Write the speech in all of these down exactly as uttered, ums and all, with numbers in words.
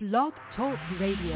Blog Talk Radio.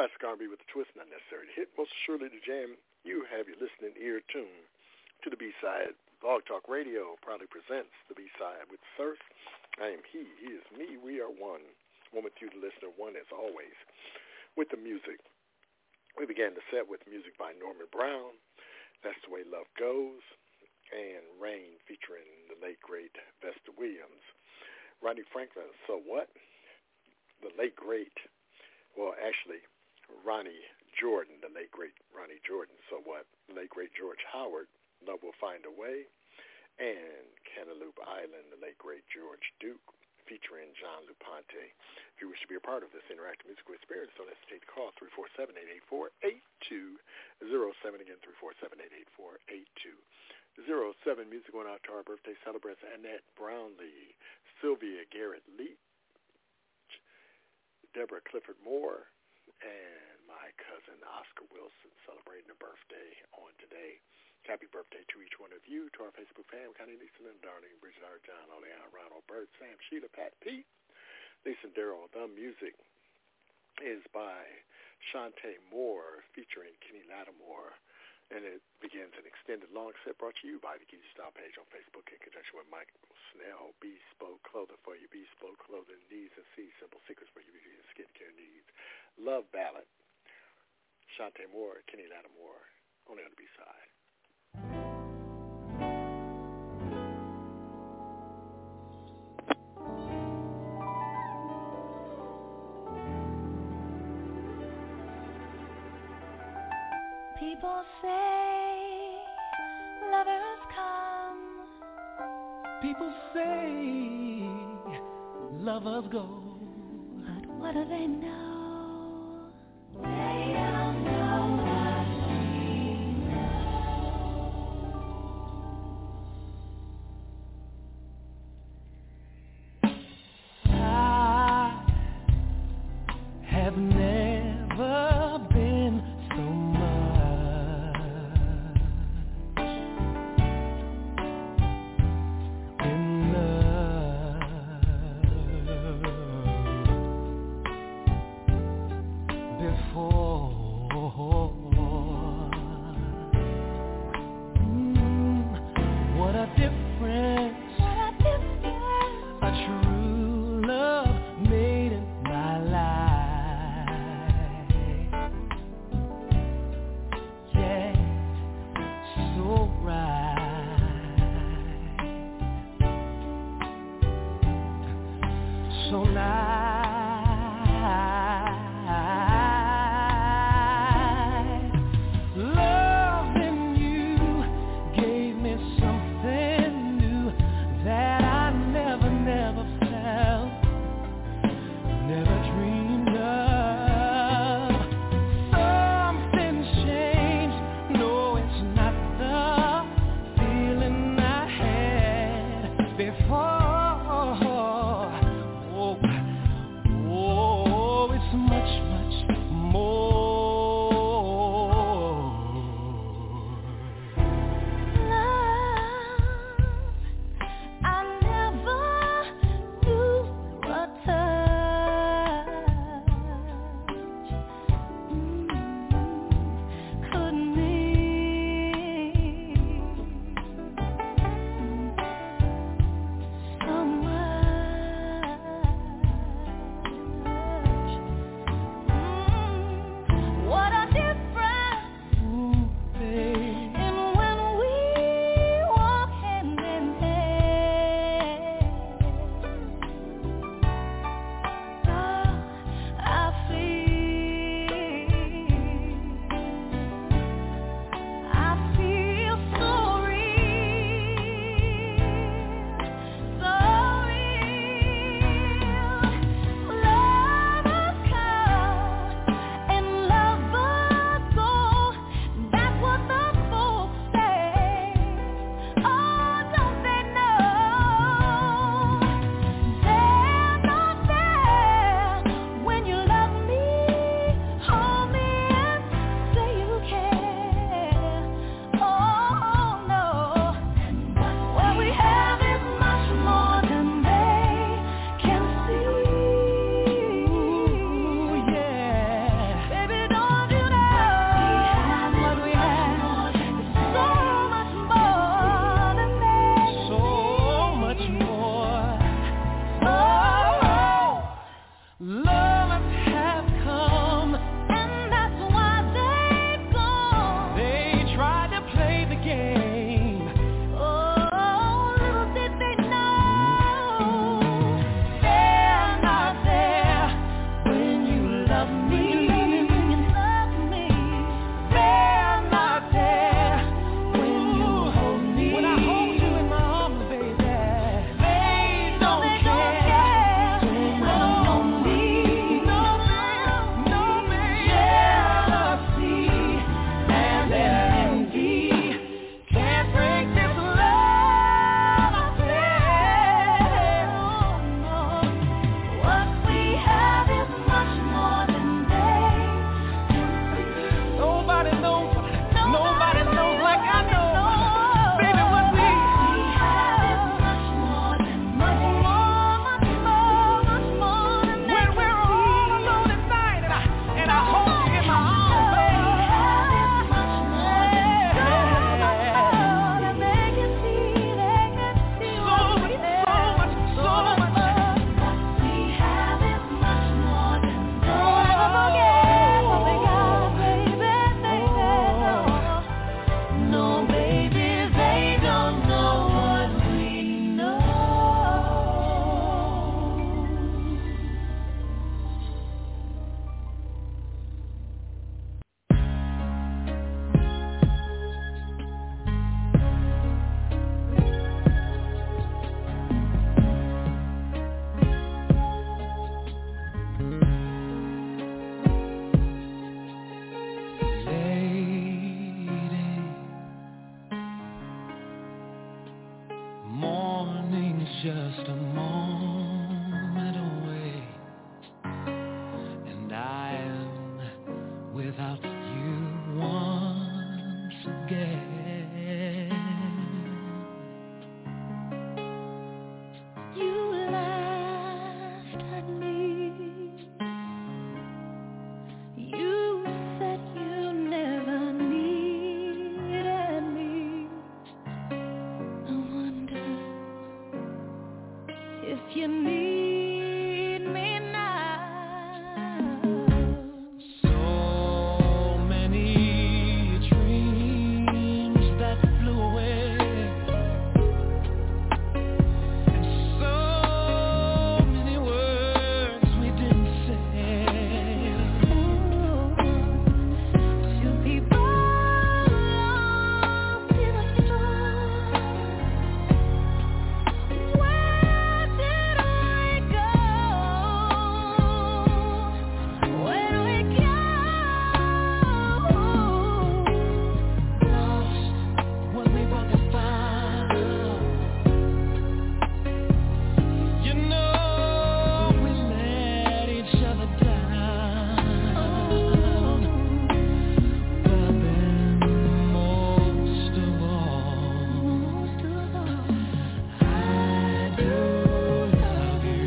Classic R and B with a twist, not necessary to hit. Most surely to jam. You have your listening ear tuned to the B-side. Blog Talk Radio proudly presents the B-side with Surf. I am he, he is me, we are one. One with you, the listener, one as always. With the music, we began the set with music by Norman Brown, That's the Way Love Goes, and Rain featuring the late, great Vesta Williams. Ronnie Franklin, So What? The late, great, well, actually, Ronnie Jordan, the late, great Ronnie Jordan, So What? The late, great George Howard, Love Will Find a Way, and Cantaloupe Island, the late, great George Duke, featuring John Lupante. If you wish to be a part of this interactive musical experience, don't hesitate to call three four seven, eight eight four, eight two zero seven. Again, three four seven, eight eight four, eight two zero seven. Music going out to our birthday celebrants, Annette Brownlee, Sylvia Garrett Leach, Deborah Clifford Moore, and my cousin Oscar Wilson celebrating a birthday on today. Happy birthday to each one of you, to our Facebook fam, Connie, Lisa, and Darlene, Bridget, R. John, Oleana, Ronald, Bert, Sam, Sheila, Pat, Pete, Lisa, and Daryl. The music is by Shantae Moore, featuring Kenny Lattimore, and it begins an extended long set brought to you by the Geezy Style page on Facebook in conjunction with Michael Snell. Bespoke clothing for your bespoke clothing needs, and see simple secrets for your beauty and skincare needs. Love ballad, Shantae Moore, Kenny Lattimore, only on the B-side. People say lovers come. People say lovers go. But what do they know? They don't know what we know. I have never been so much in love. just a moment away, and I am without you once again. You laughed at me. You said you never needed me. I wonder if you need me now. So many dreams that flew away, and so many words we didn't say. Two people lost in a storm. Where did we go? Where do we go? Lost when we both found. You know we let each other down. But then most of all, Most of all, I do love you.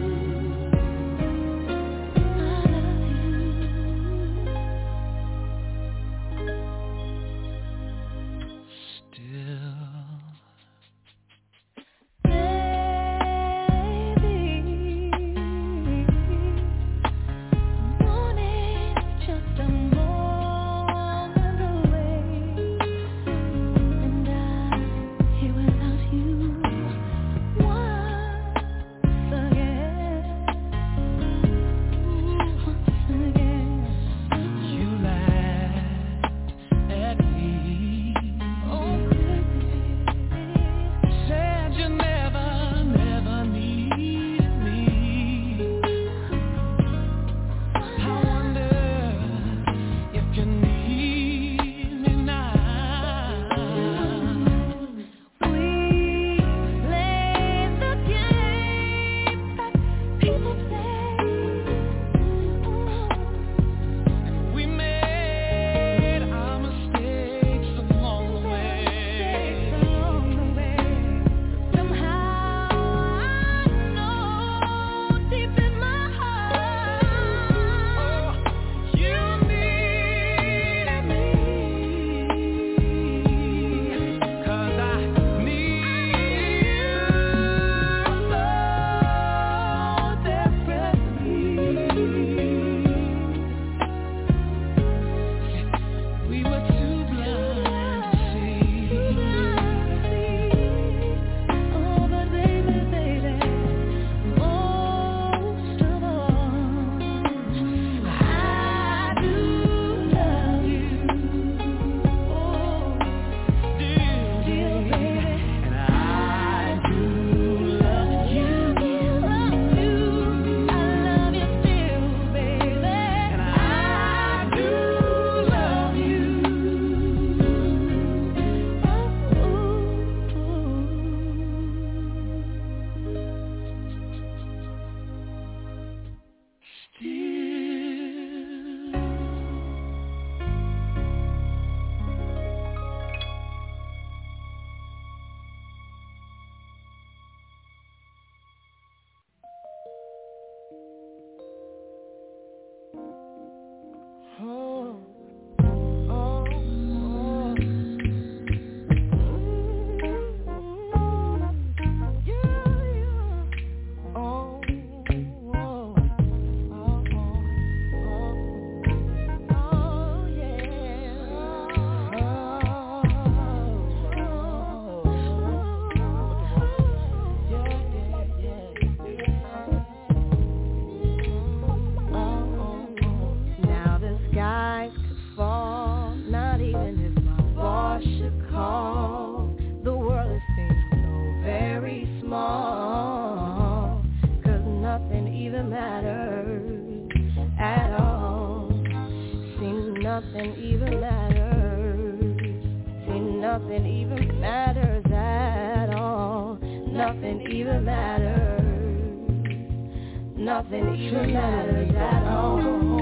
I love you. Still, Baby, morning's just a moment away, and I'm here without you once again, once again. you laughed at me. Oh, baby. Said you never, never needed me. I wonder if you need me now. We played the game that people play. We made our mistakes along the way. Along the way, somehow I know deep in my heart You needed me, 'cause I need you so desperately. We were too blind to see. Oh, but baby, baby, most of all, I do love you. Oh, Dear dear baby, and I do love you. love you. I love you still, baby, And I do love you. Oh, oh, oh. Yeah, yeah. Oh, oh, oh, oh, oh, yeah. Now the skies could fall, not even if my boss should call. The world seems so very small, 'cause nothing even matters at all. Seems nothing even matters. See, nothing even matters at all. nothing even matters. Nothing even matters at all.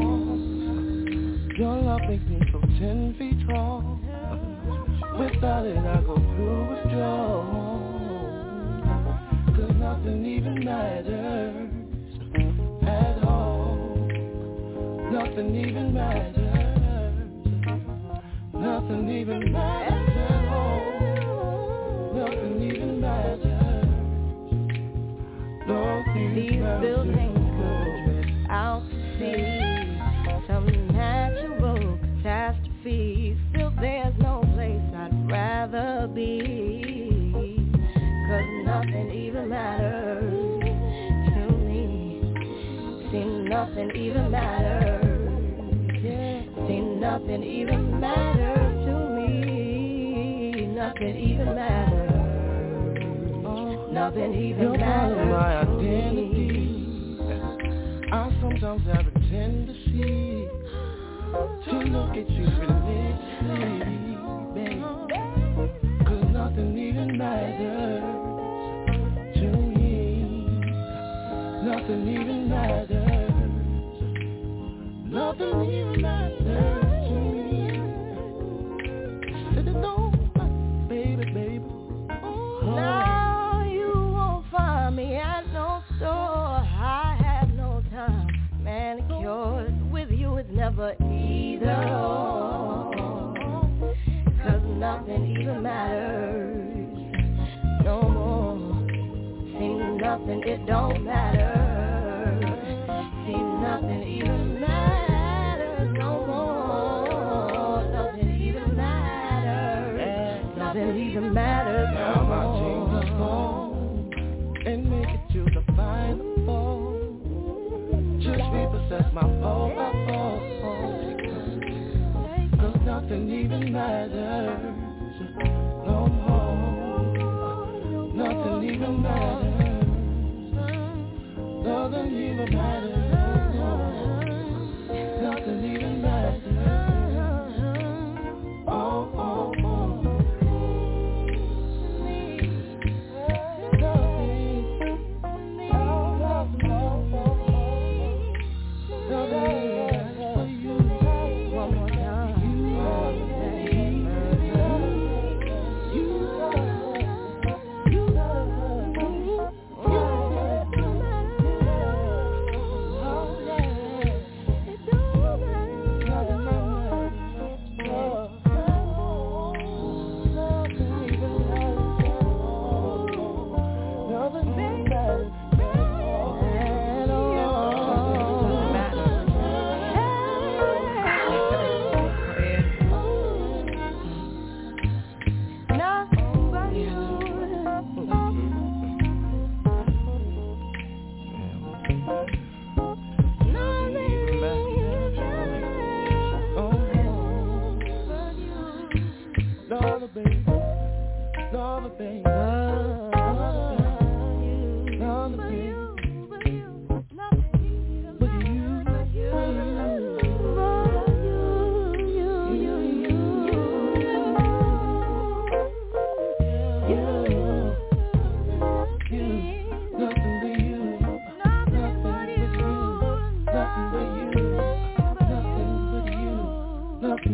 Your love makes me so ten feet tall. Without it I go through withdrawal. Cause nothing even matters at all. Nothing even matters. Nothing even matters at all. Nothing even matters. Nothing These matters. buildings could drift out to sea. Some natural catastrophe. Still there's no place I'd rather be. Cause nothing even matters to me. See, nothing even matters. See, nothing even matters to me. Nothing even matters. Nothing even You're matters part of my to identity. me. I sometimes have a tendency to look at you religiously, babe. Cause nothing even matters to me. Nothing even matters. Nothing even matters to me. Said it don't, baby, baby. Oh. Now you won't find me at no store. I have no time. Manicures with you is never either or. Cause nothing even matters no more. See, nothing, it don't matter. See, nothing even matters no more. Nothing even matters. Nothing even matters no Now my more. change is gone and make it to the final four. Just repossess my fall by fall. Cause nothing even matters no more. Nothing even matters. Nothing even matters. Nothing even matters. Oh, oh, oh.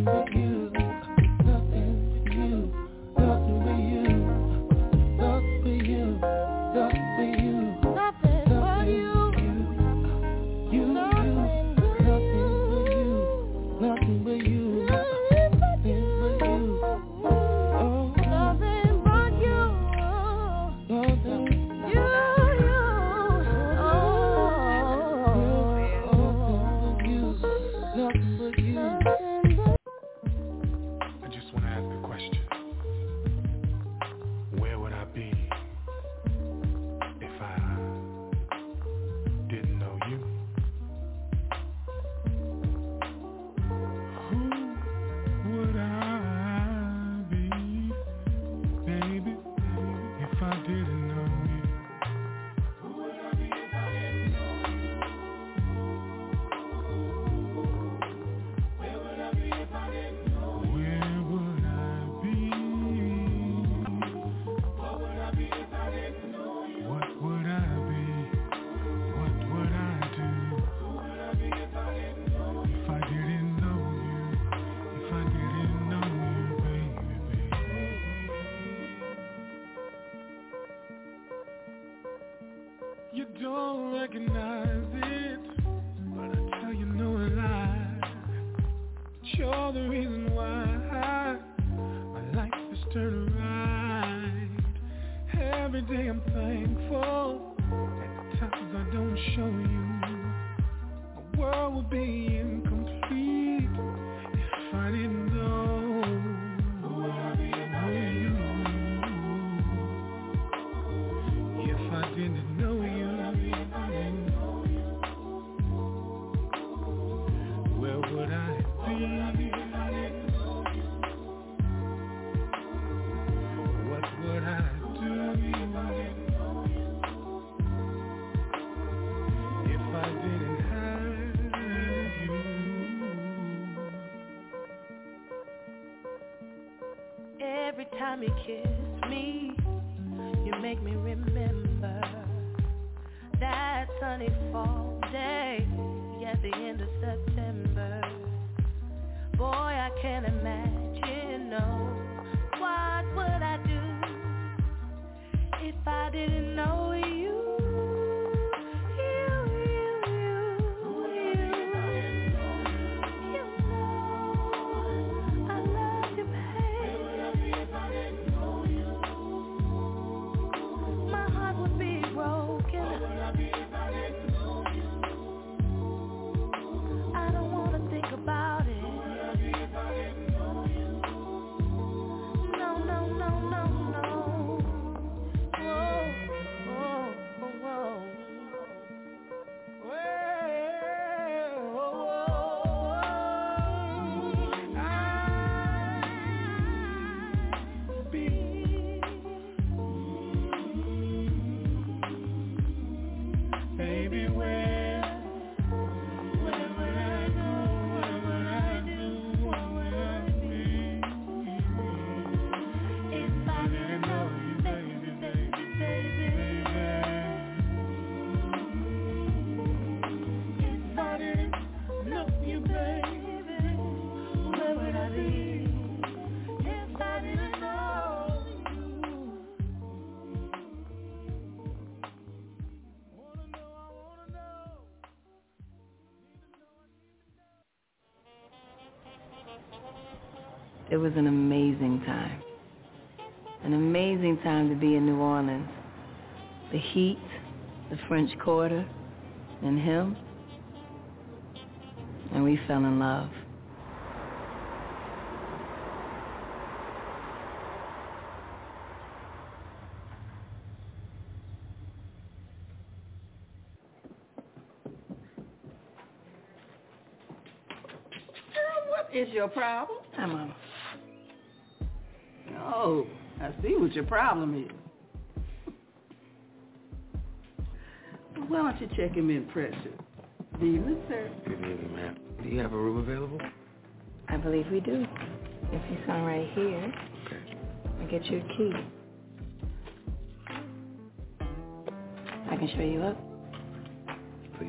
Nothing but you. don't recognize it, but I tell you no lie. You're the reason why my life is turning right. Every day I'm thankful. At the times I don't show you, my world would be incomplete if I didn't know. If I didn't know you, where would I be? What would I do if I didn't have you? Every time you kiss me, you make me remember that sunny fall day at the end of September. Boy, I can't imagine, no. What would I do if I didn't know you? You, you, you, you. You know I love you, babe. My heart would be broken. I don't wanna think about it. No, no, no, no, no. Whoa, whoa, whoa, whoa. Whoa, I'll be. Baby, where, where would I go? Where would I do? What would I be? If I didn't know you, baby, baby, baby. If I didn't know you, baby, where would I be? If I didn't know you. Wanna know, I wanna know. It was an amazing time. An amazing time to be in New Orleans. The heat, the French Quarter, and him. And we fell in love. What is your problem? Hi, Mama. Oh, I see what your problem is. Why don't you check him in, Precious? Good evening, sir. Good evening, ma'am. Do you have a room available? I believe we do. If you sign right here, Okay. I'll get you a key. I can show you up. Please.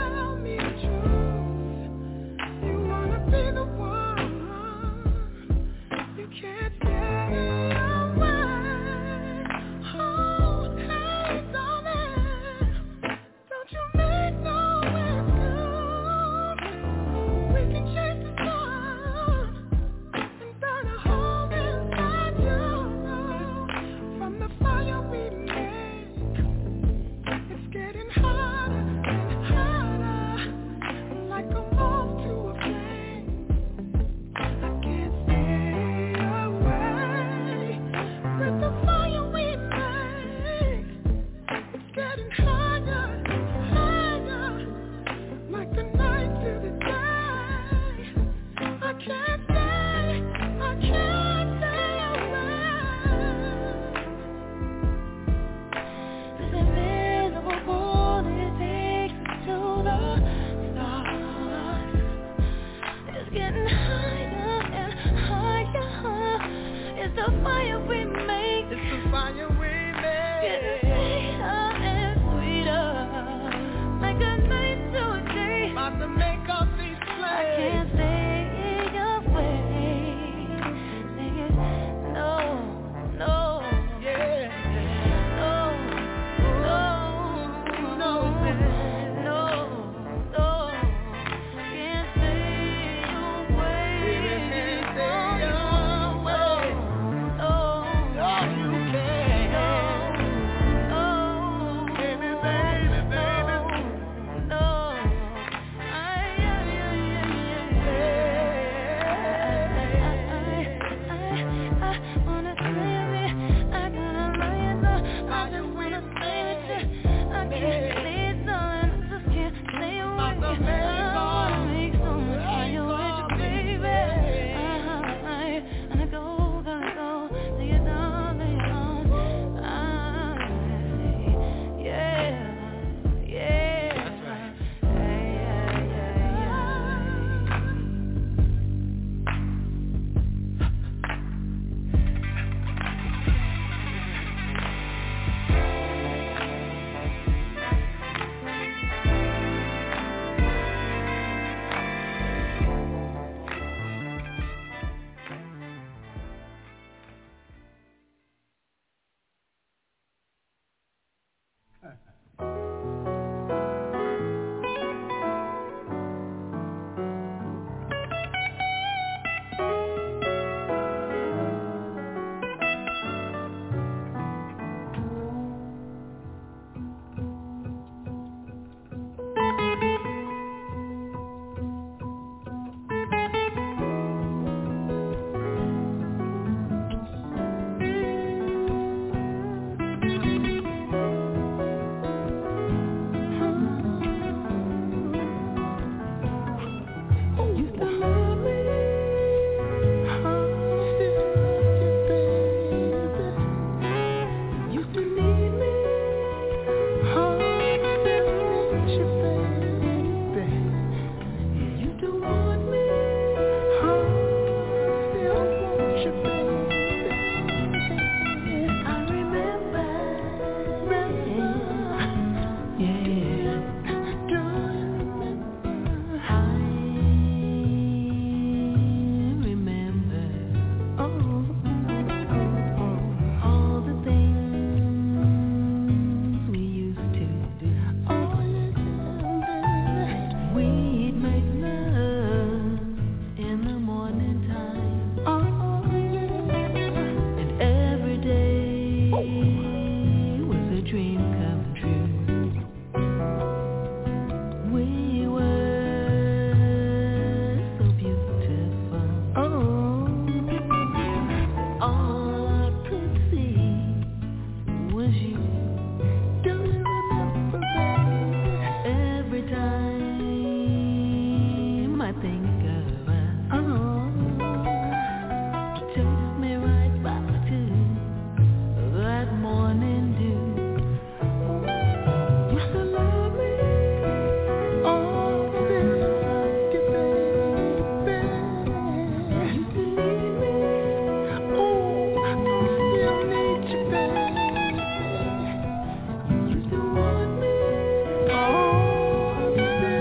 Oh,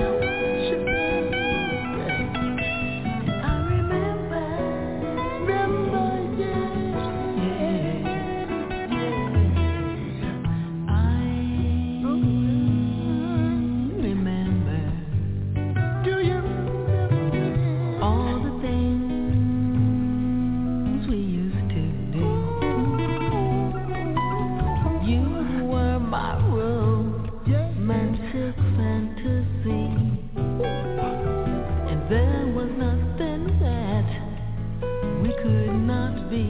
there was nothing that we could not be.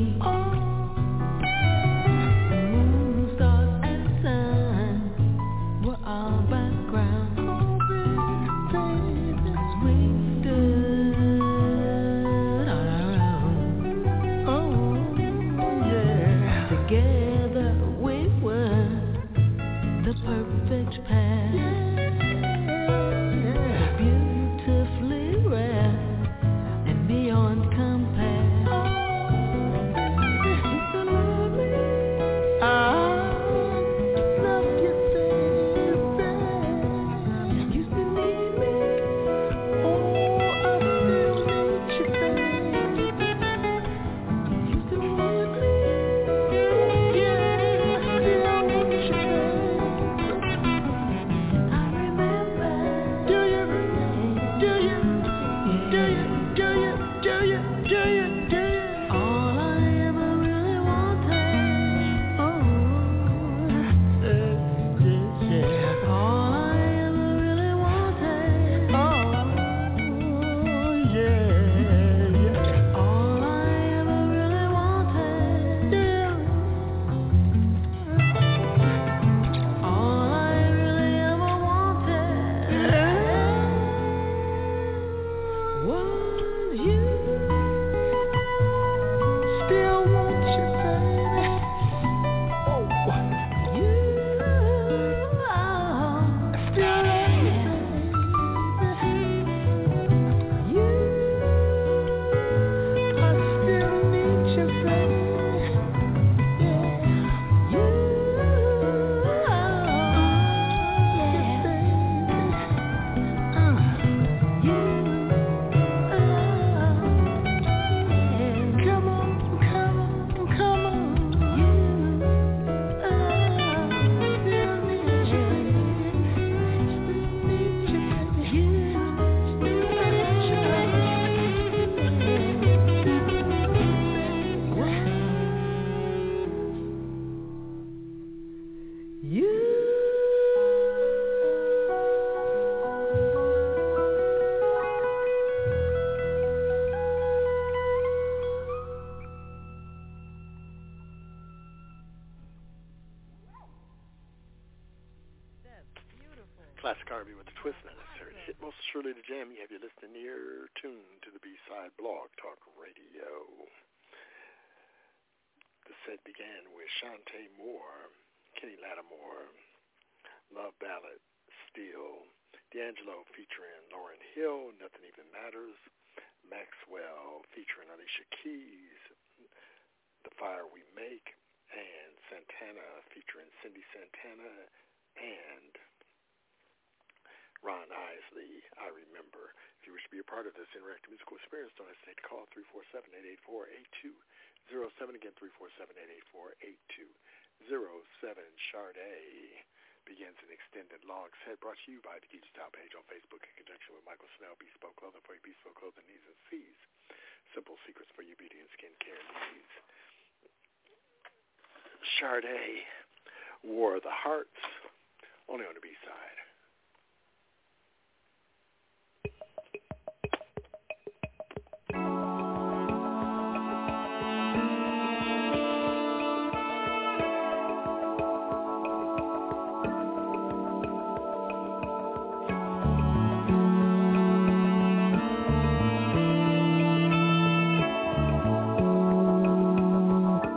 Moon, stars, and sun were our background. As we stood on our own. Oh, yeah. Together we were the perfect pair. Beautifully rare and beyond compare. Used to love me. I love you, baby. Used to need me. Oh, I still need you, baby. Used to want me. Yeah, still want you, baby. I remember. Do you? Do you? Do you? Do you? Do you? Do you? Do you? All I ever really wanted. Oh, yeah, yeah. All I ever really wanted. Oh, yeah, yeah. All I ever really wanted. Yeah. All I really ever wanted was you. Still want you, baby. Oh, you. Still love you, baby. You. I still need you, baby. Yeah. You. Yeah, baby. Uh. You. Come on, come on, come on. You. Still need you, baby. Still need you, baby. You. Still need you, baby. You. Classic R and B with the twist, not necessarily to hit. Most surely the jam. You have your listening ear tuned to the B-Side Blog Talk Radio. The set began with Shantae Moore, Kenny Lattimore, Love Ballad, Steel, D'Angelo featuring Lauryn Hill, Nothing Even Matters, Maxwell featuring Alicia Keys, The Fire We Make, and Santana featuring Cindy Santana, and Ron Isley, I Remember. If you wish to be a part of this interactive musical experience, don't hesitate to call three four seven, eight eight four, eight two zero seven. Again, three four seven, eight eight four, eight two zero seven. Sade begins an extended log set brought to you by the Geek Style page on Facebook in conjunction with Michael Snell, Bespoke Clothing for your bespoke clothing needs and fees. Simple secrets for your beauty and skincare needs. Sade War of the Hearts, only on the B-side.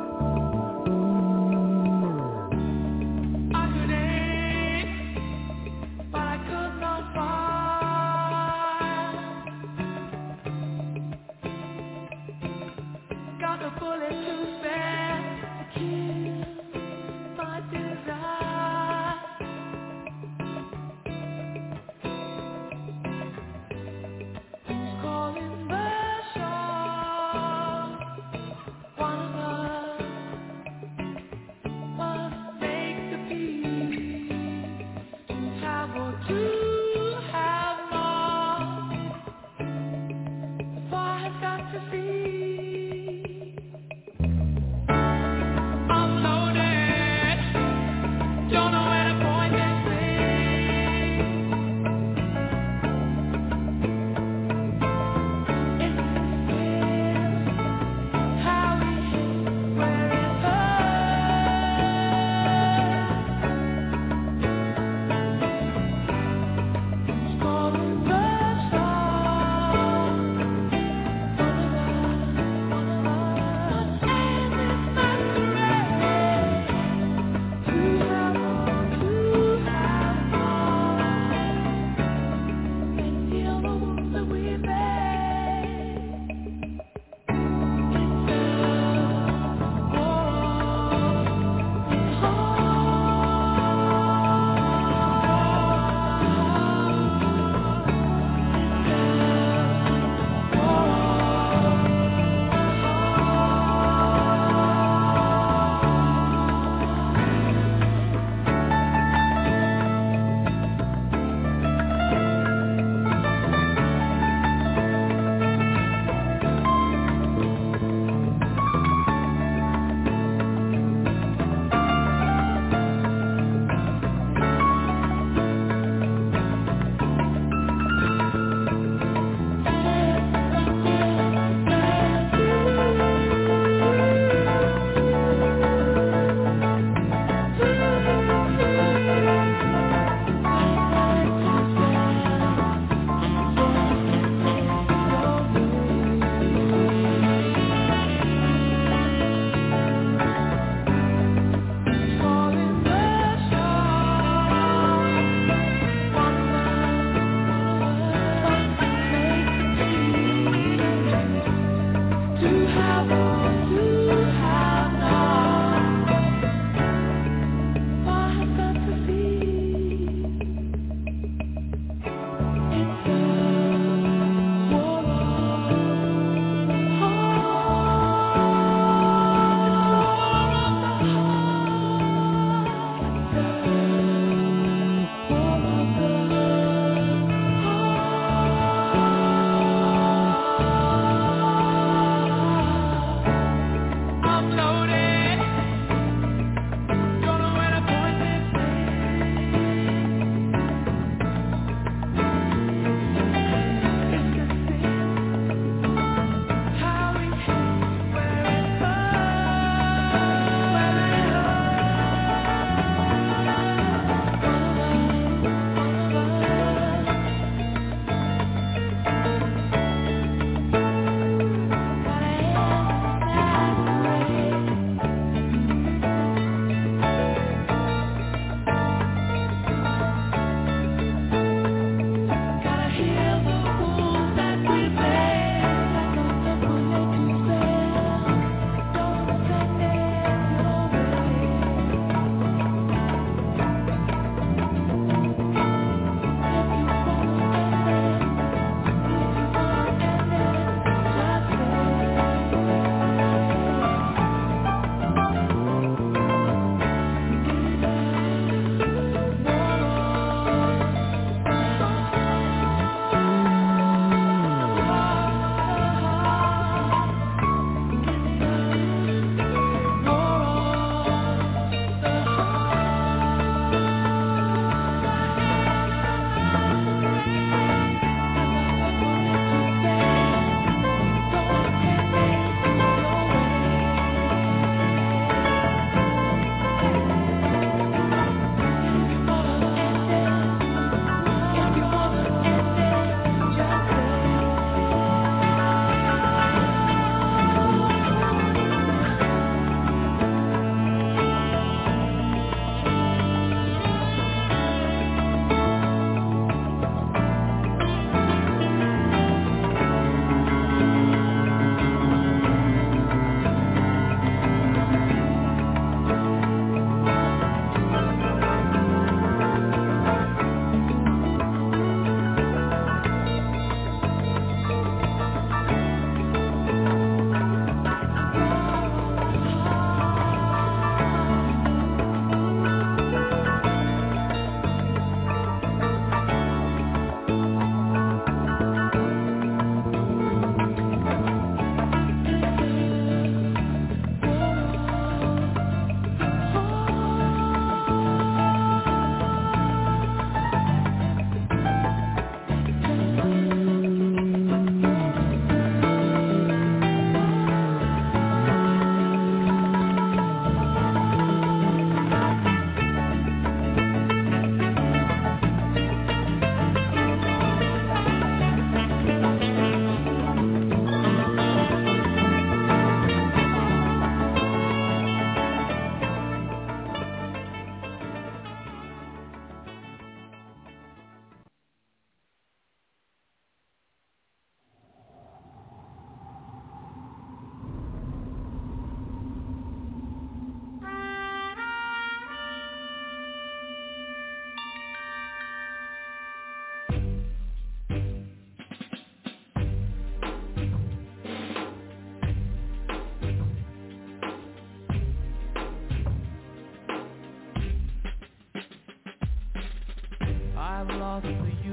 I could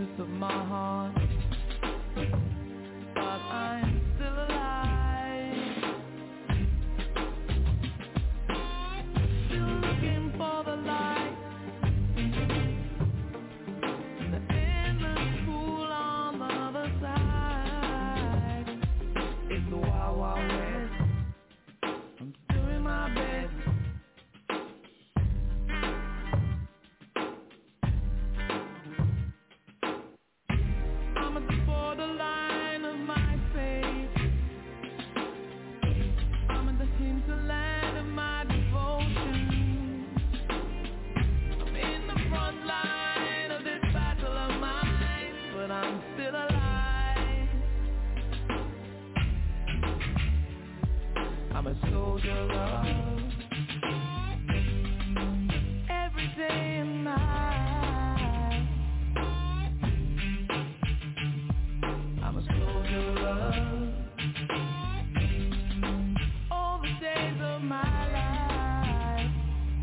truth of my heart, but I'm still alive. Still looking for the light, the endless pool on the other side. It's the wild, wild west. I'm doing my best. I'm at the borderline of my faith. I'm at the hinterland of my devotion. I'm in the front line of this battle of mine, but I'm still alive. I'm a soldier of every day and night. I'm a soldier of all the days of my life.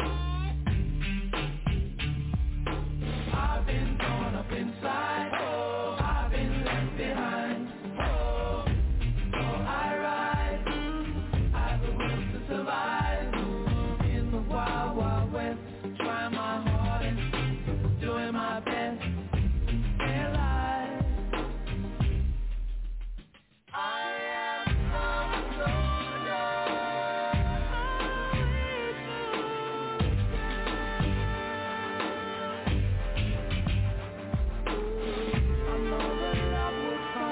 I've been torn up inside, oh, I've been left behind, oh, so I rise, I've the will to survive, in the wild, wild west, trying my hardest, doing my best, stay alive. I am not a soldier. I know that love will come.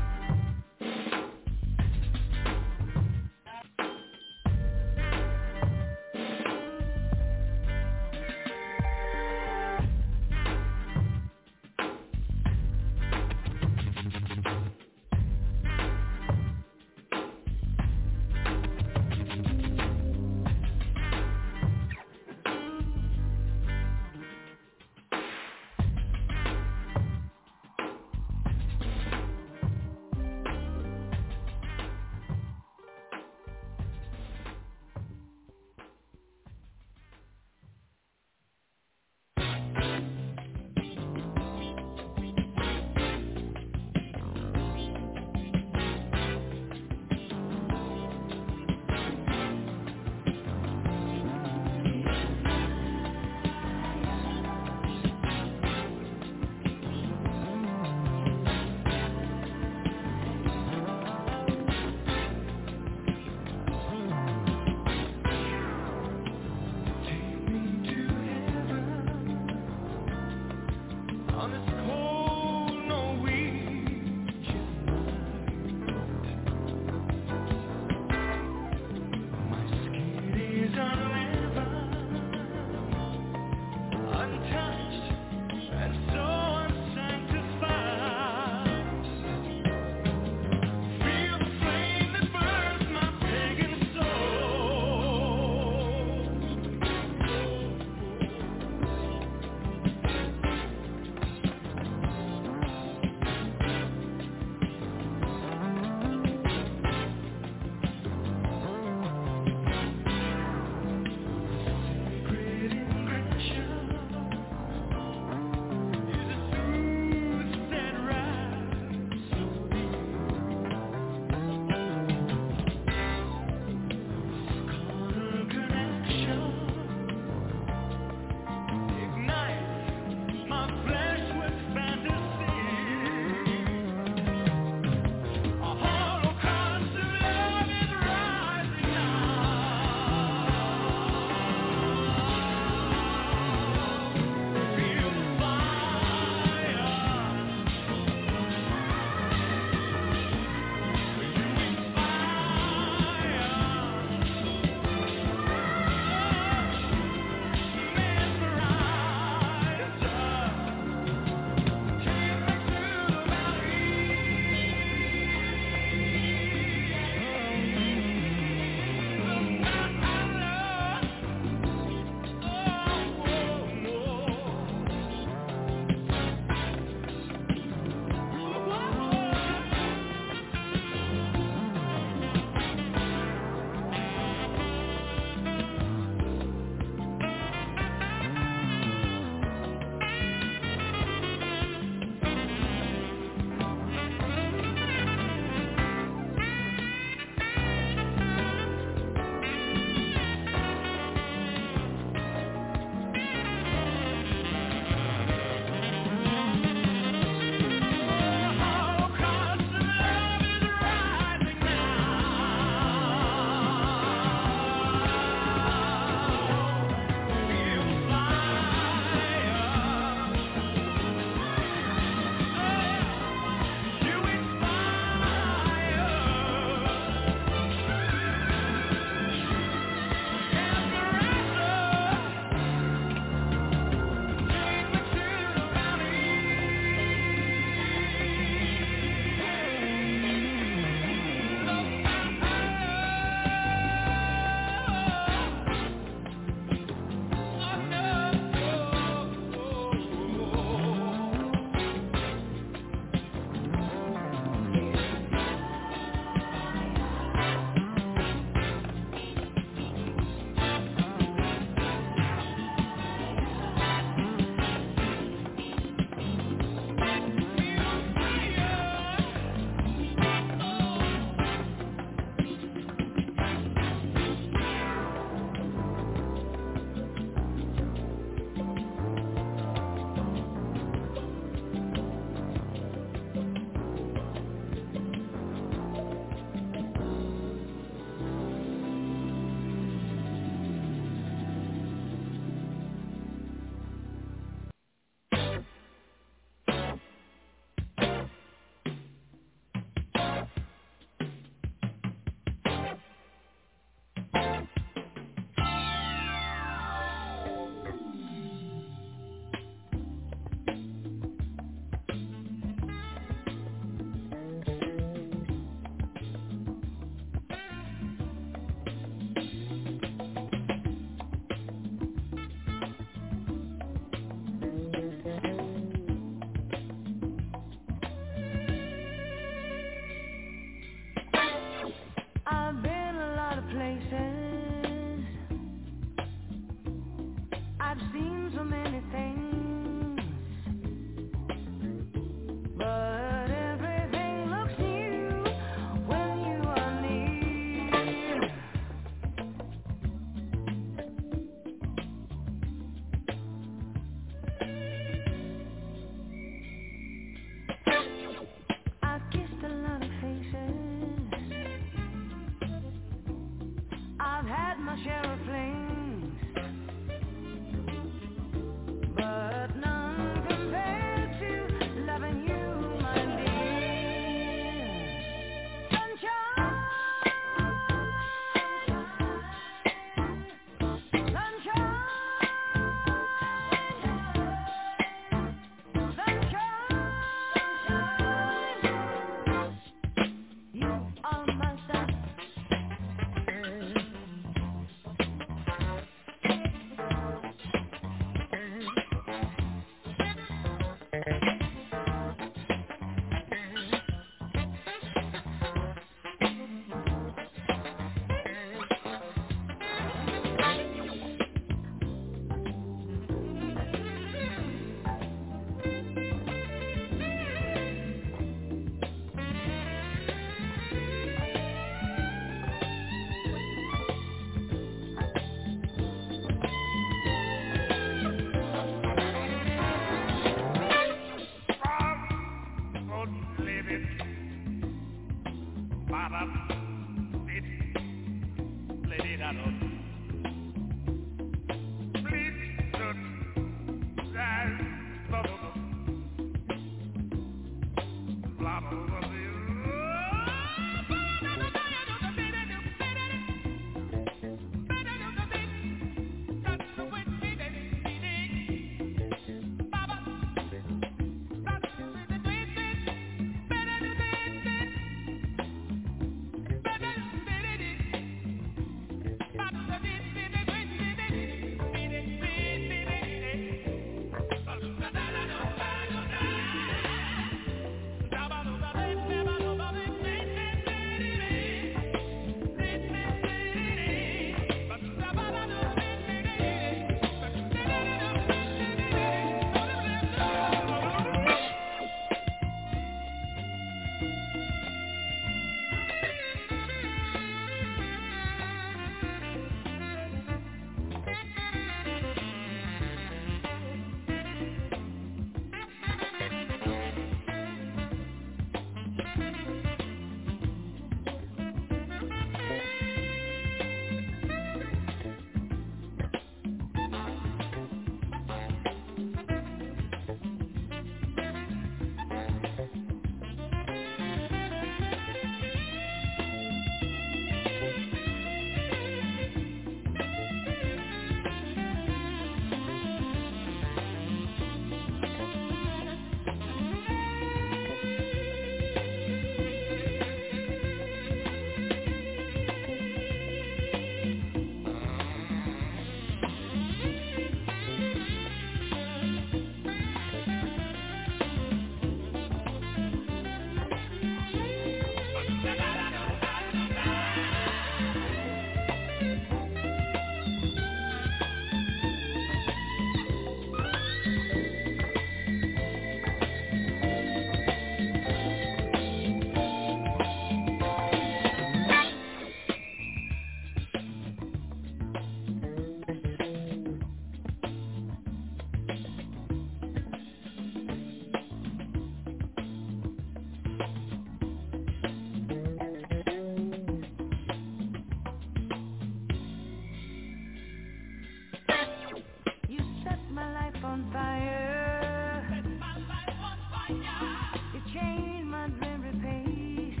on fire. Set my life on fire. You changed my memory pace.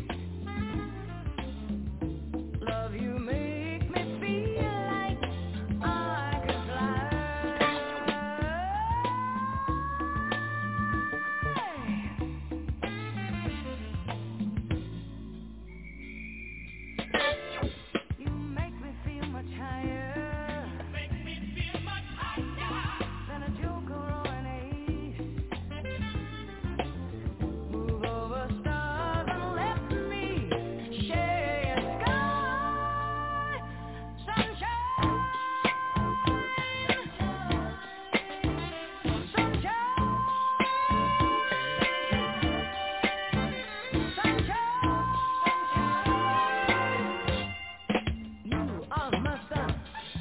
Love, you make me feel like I could fly. You make me feel much higher. Make me feel much higher than a joker or an ace. Move over stars and let me share your sky. Sunshine, sunshine, sunshine. You are my sun.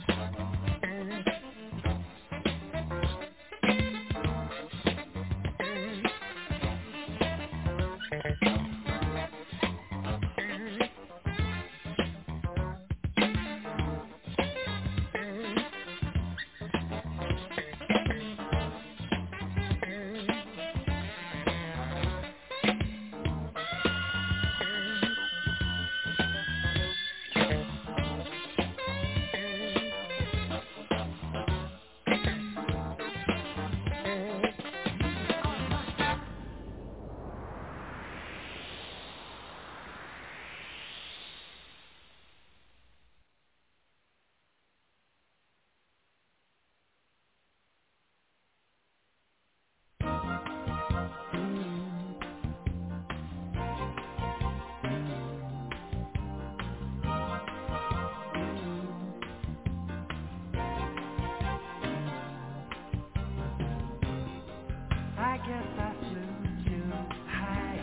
I guess I flew too high.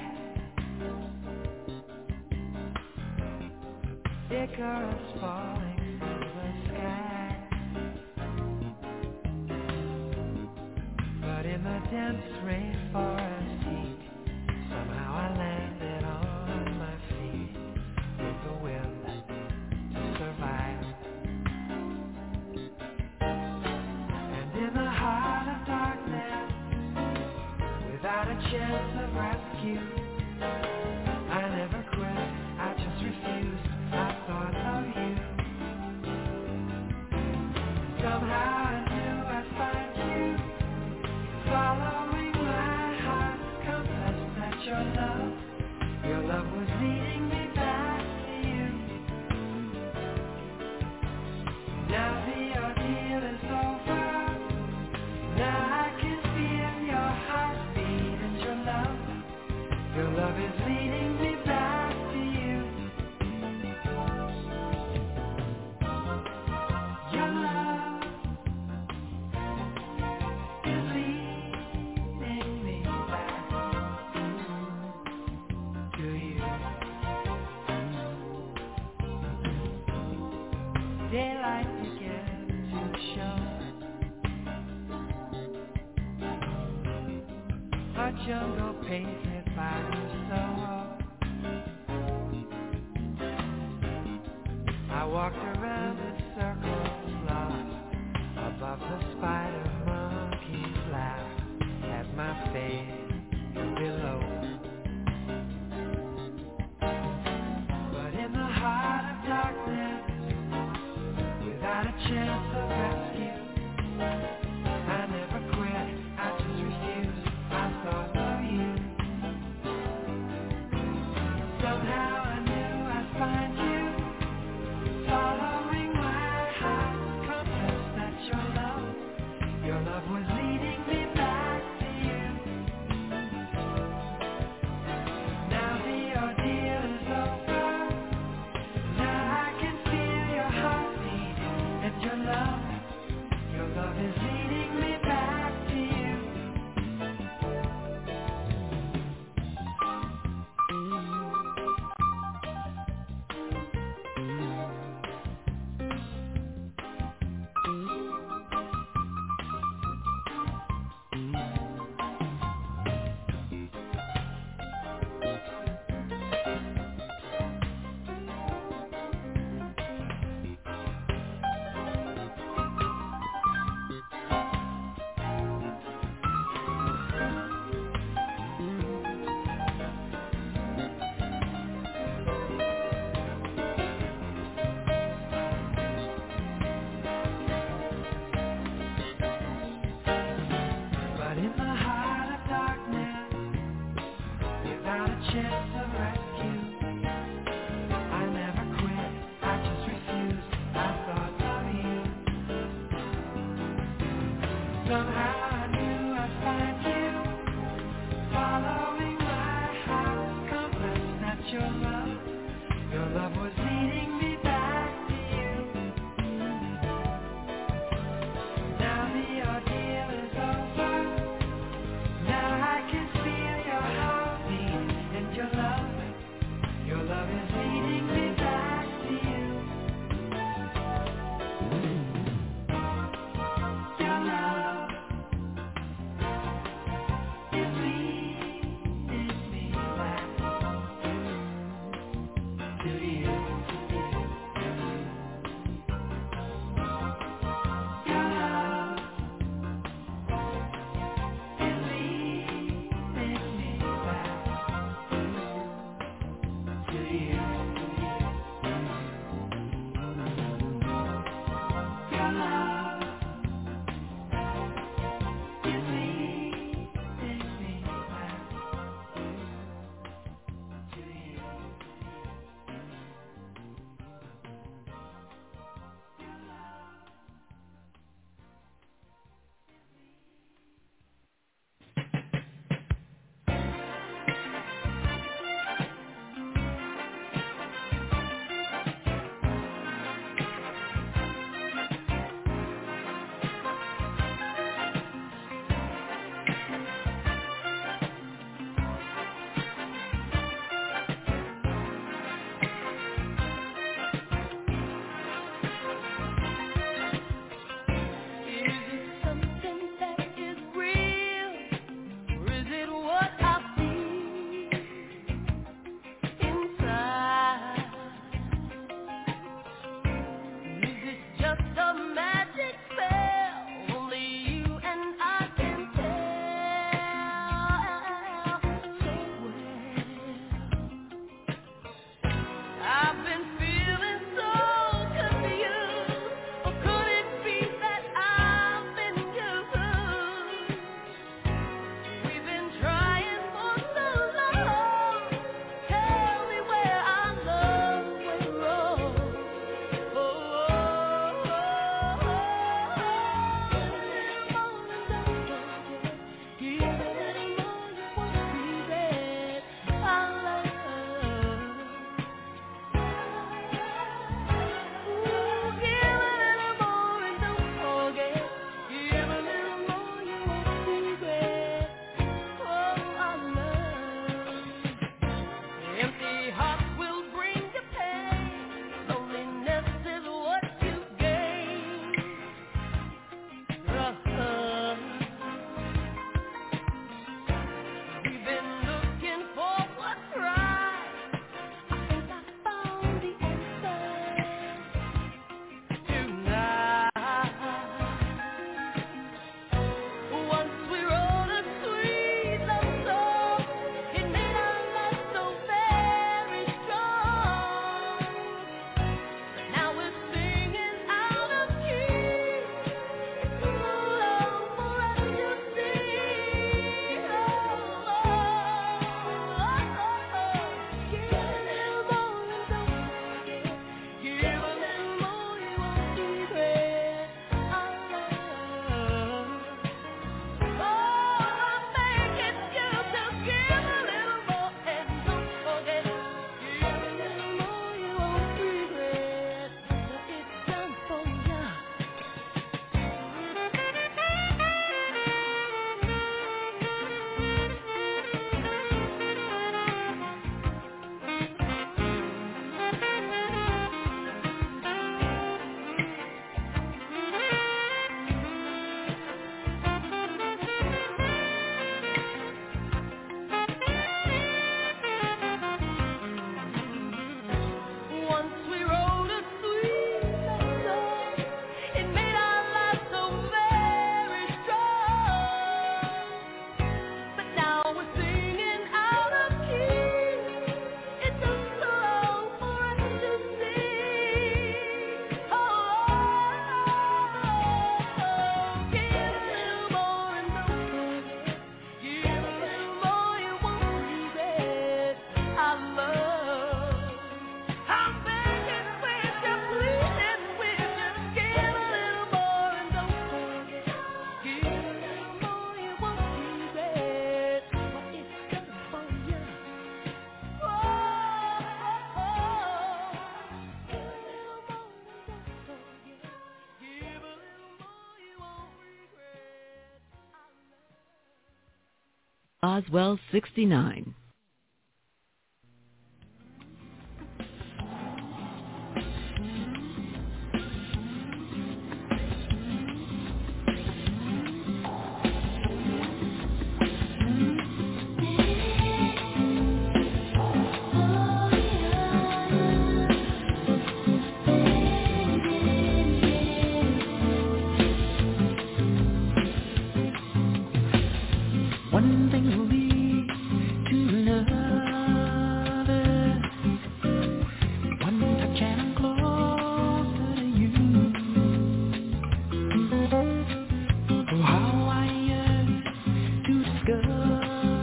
Icarus falling through the sky. But in the dense rainforest heat, somehow I landed on my feet with the wind to survive. And in the heart of darkness, without a chance of rescue, I never quit, I just refused, I thought of you. Somehow I knew I'd find you, following my heart's compass, that your love, your love was leading me back to you. Now the ordeal is over, now I can feel your heartbeat and your love. Your love is leading me back to you. Your love is leading me back to you. Daylight began to show. A jungle painted by your soul. I walked around the circles lost above the spider monkey's laugh at my face below. But in the heart of darkness, without a chance of rescue, I never quit, I just refused, I thought of you. Somehow I knew I'd find you, following my heart's compass, that your love, your love was leading me back to you. chance of rescue. I never quit, I just refused. I thought of you. Somehow I knew I'd find you, following my heart's compass. That your love, your love was leading me back to you. Now the ordeal is over. Now I can feel your heartbeat and your love. Your love is leading me back to you. Your love is leading me back. Oswell sixty-nine. One thing will lead to another. One touch and I'm closer to you. Oh, how I yearn to discover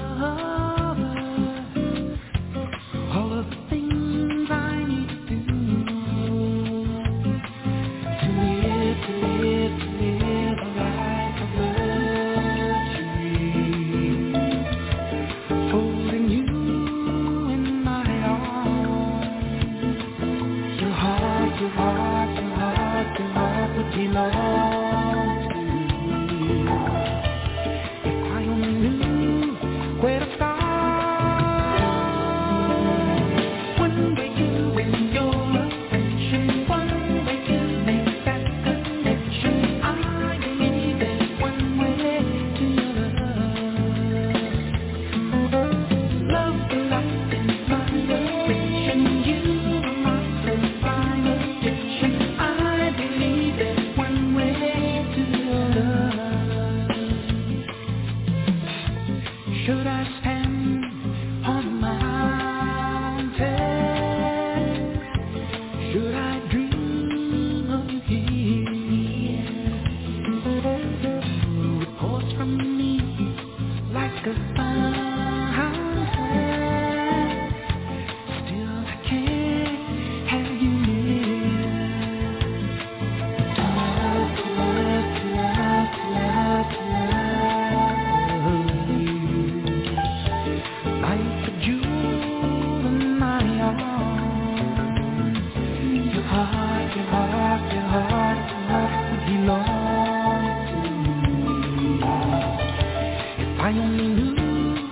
all of the things I need to do to live, to live, to live a life of luxury. Holding you in my arms. Your heart, your heart, your heart, your heart would belong to me. If I only knew where to start. One way you and your affection, one way to make that connection. I believe there's one way to love. Love will last in my affection. You are my sublime addiction. I believe there's one way to love. Should I stand on a mountain? Should I dream of you here? It pours from me like a fountain. Still I can't have you near. To love, to love, to love, to love, to love you. Like a jewel in my arms. Your heart, your heart, your heart, your heart would belong to me. If I only knew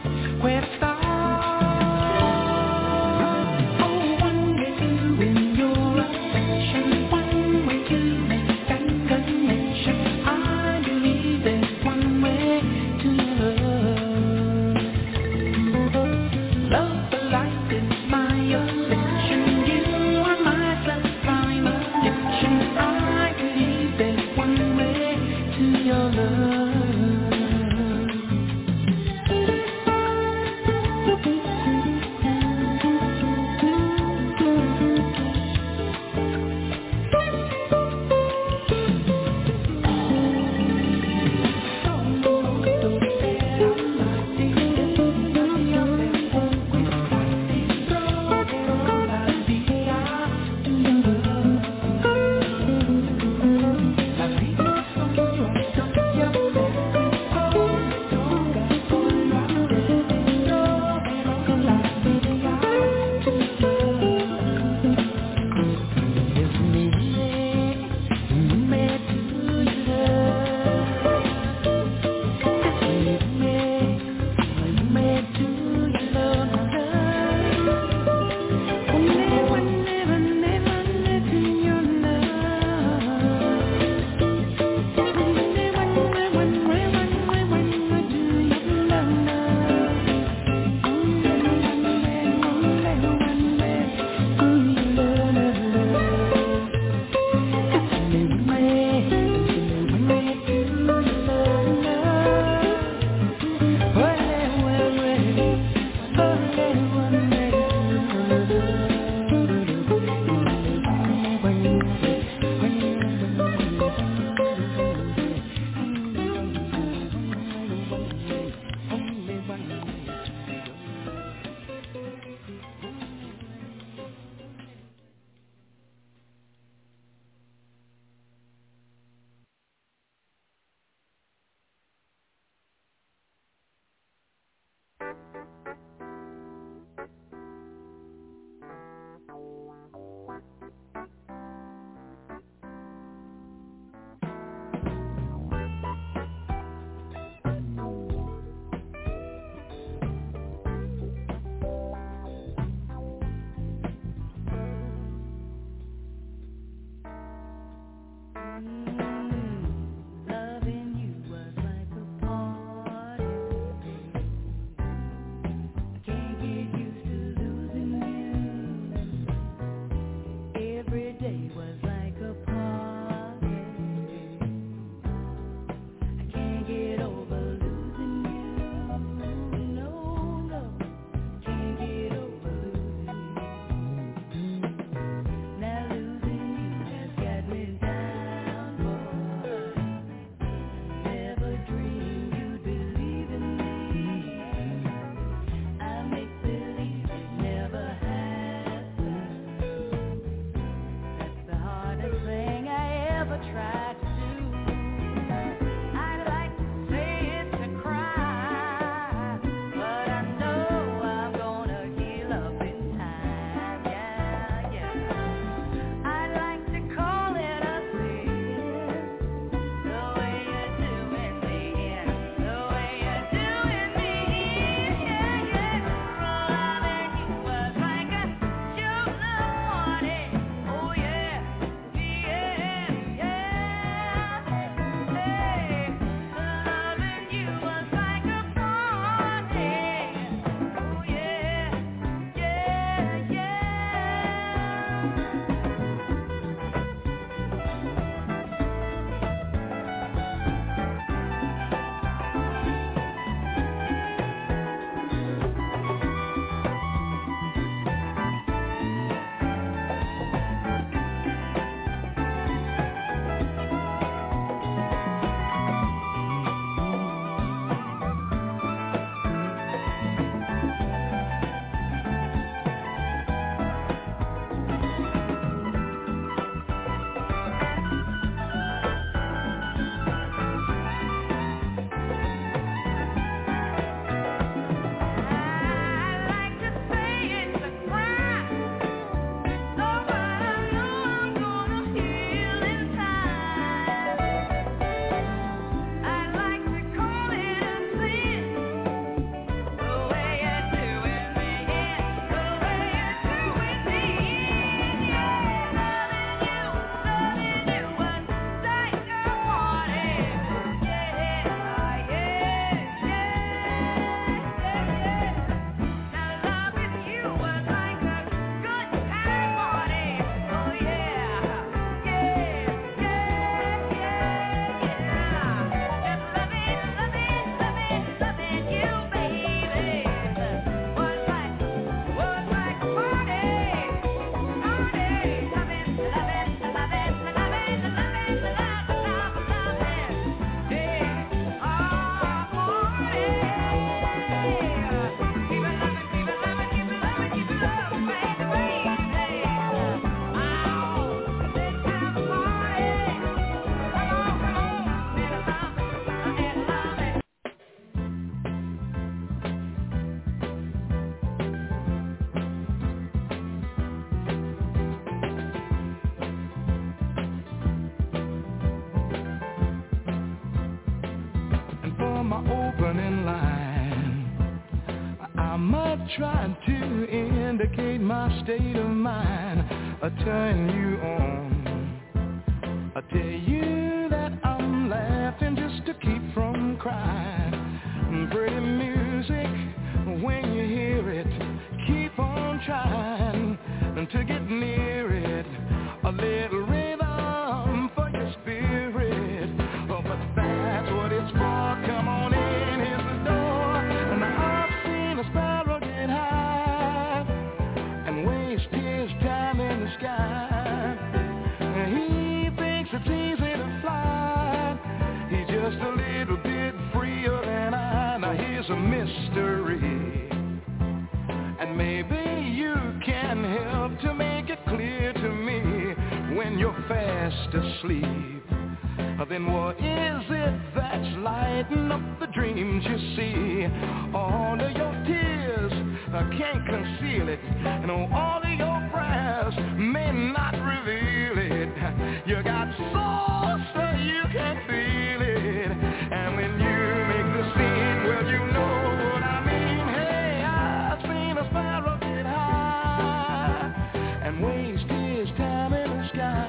my opening line, I might try to indicate my state of mind, I turn you on, I tell you that I'm laughing just to keep from crying. Pretty music, when you hear it, keep on trying to get near it. A little rhythm for your spirit, oh, but that's what it's for. Come on in, here's the door. And I've seen a sparrow get high and waste his time in the sky. He thinks it's easy to fly, he's just a little bit freer than I. Now here's a mystery, and maybe you can help to make it clear to me. When you're fast asleep, then what is it that's lighting up the dreams you see? All of your tears uh, can't conceal it, and all of your prayers may not reveal it. You got soul so you can feel it, and when you make the scene, well, you know what I mean. Hey, I've seen a sparrow get high and waste his time in the sky.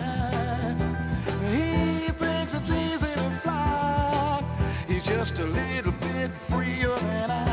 He thinks it's easy to fly, he's just a little bit freer than I.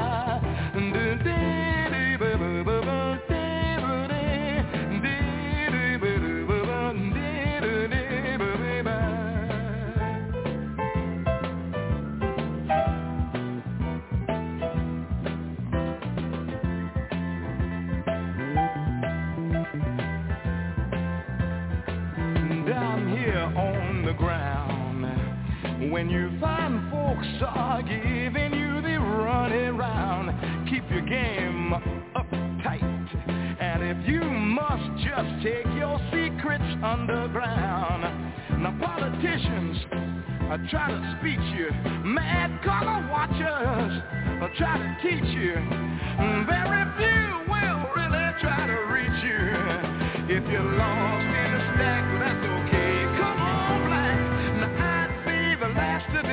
When you find folks are giving you the running round, keep your game uptight. And if you must just take your secrets underground. Now politicians uh, try to speak you, mad color watchers uh, try to teach you. Very few will really try to reach you. If you're lost in a stack, that's okay. Come on, black. Now I'd be the last to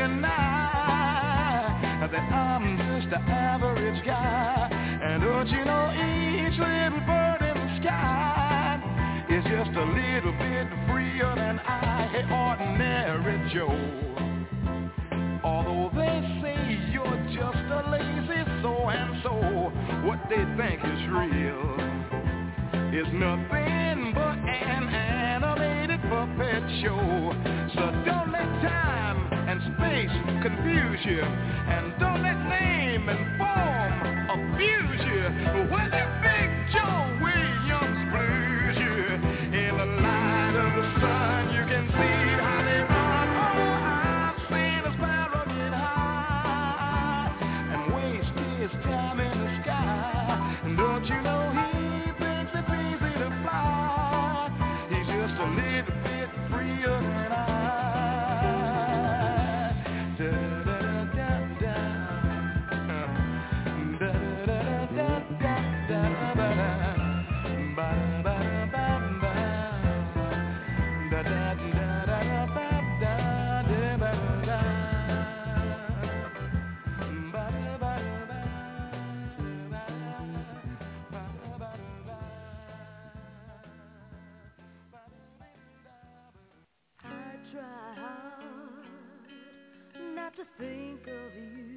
deny that I'm just an average guy. And don't you know each little bird in the sky is just a little bit freer than I, hey, ordinary Joe. Although they say you're just a lazy so-and-so, what they think is real is nothing but an animated puppet show. So don't let time and space confuse you, and don't let name and form abuse you. When the Big Joe Williams blues you, in the light of the sun you can see how they run. Oh, I've seen a sparrow get high and waste his time in the sky. And don't you know he thinks it's easy to fly, he's just a little bit freer than I. To think of you,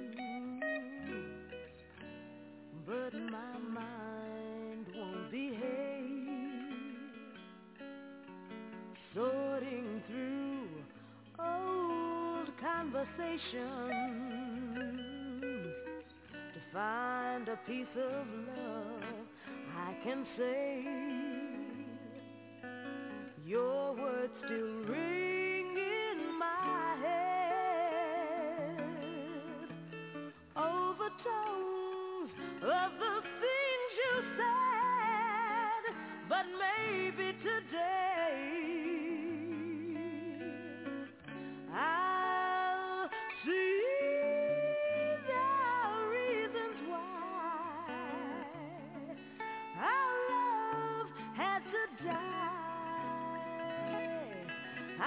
but my mind won't behave, sorting through old conversations to find a piece of love I can say. Your words still ring in my head, overtones of the things you said, but maybe today I'll see the reasons why our love had to die. I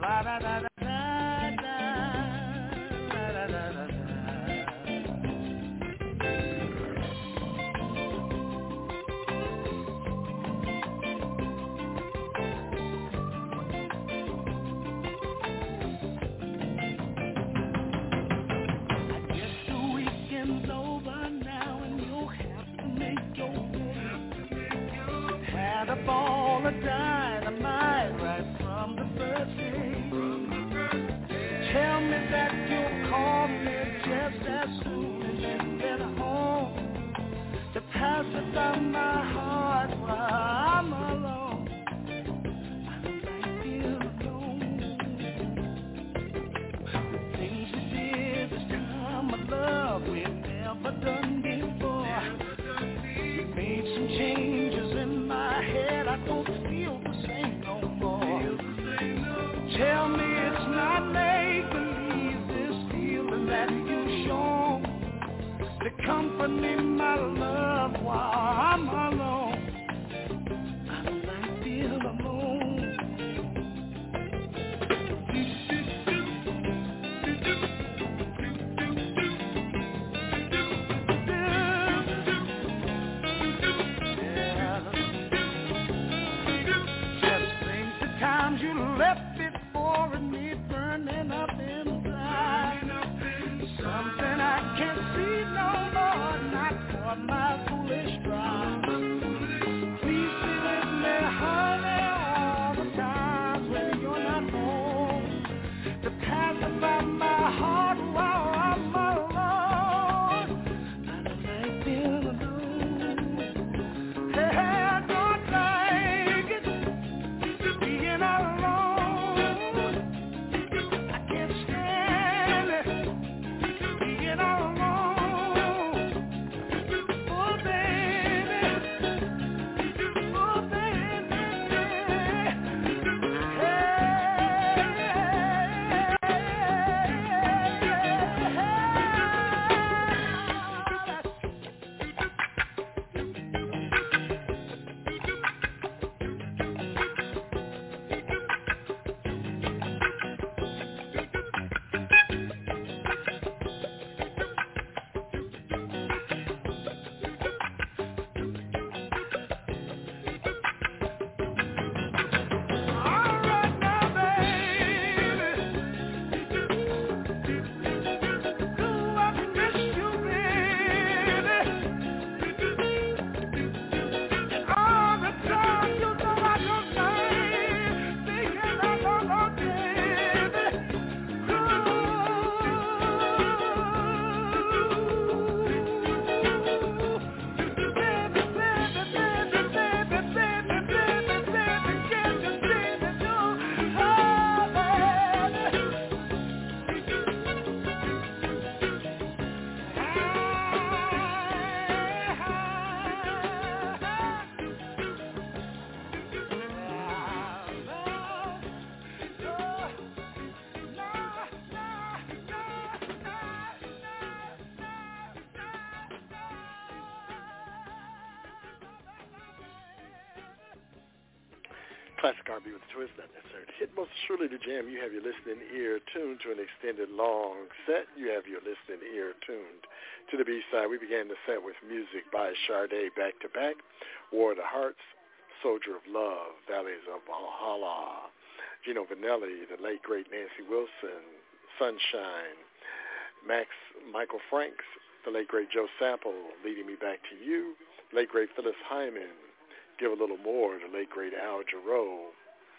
Classic R and B with a twist, not necessarily hit. Most surely the jam. You have your listening ear tuned to an extended long set. You have your listening ear tuned to the B-side. We began the set with music by Sade back-to-back, War of the Hearts, Soldier of Love, Valleys of Valhalla, Gino Vanelli, the late, great Nancy Wilson, Sunshine, Max Michael Franks, the late, great Joe Sample, Leading Me Back to You, late, great Phyllis Hyman, Give a Little More, the late, great Al Jarreau,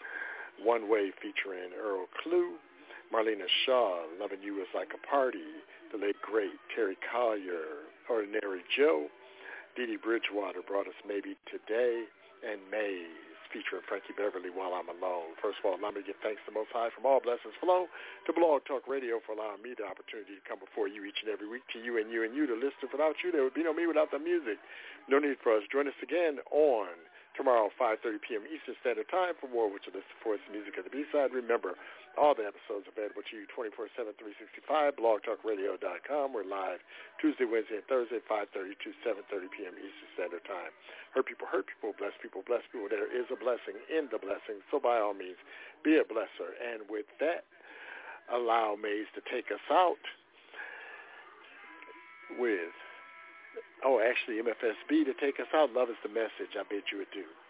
One Way featuring Earl Klugh, Marlena Shaw, Loving You Is Like a Party, the late, great Terry Collier, Ordinary Joe, Dee Dee Bridgewater Brought Us Maybe Today, and Maze featuring Frankie Beverly, While I'm Alone. First of all, allow me to give thanks to the Most High from all blessings flow to Blog Talk Radio for allowing me the opportunity to come before you each and every week, to you and you and you, to listen. Without you, there would be no me without the music. No need for us. Join us again on tomorrow, five thirty p.m. Eastern Standard Time. For more, which you listen for is music of the B-side. Remember, all the episodes available to you twenty-four seven, three sixty-five, blog talk radio dot com. We're live Tuesday, Wednesday, and Thursday, five thirty to seven thirty p.m. Eastern Standard Time. Hurt people, hurt people, bless people, bless people. There is a blessing in the blessing, so by all means, be a blesser. And with that, allow Maze to take us out with, oh, actually, M F S B to take us out. Love is the message. I bid you adieu.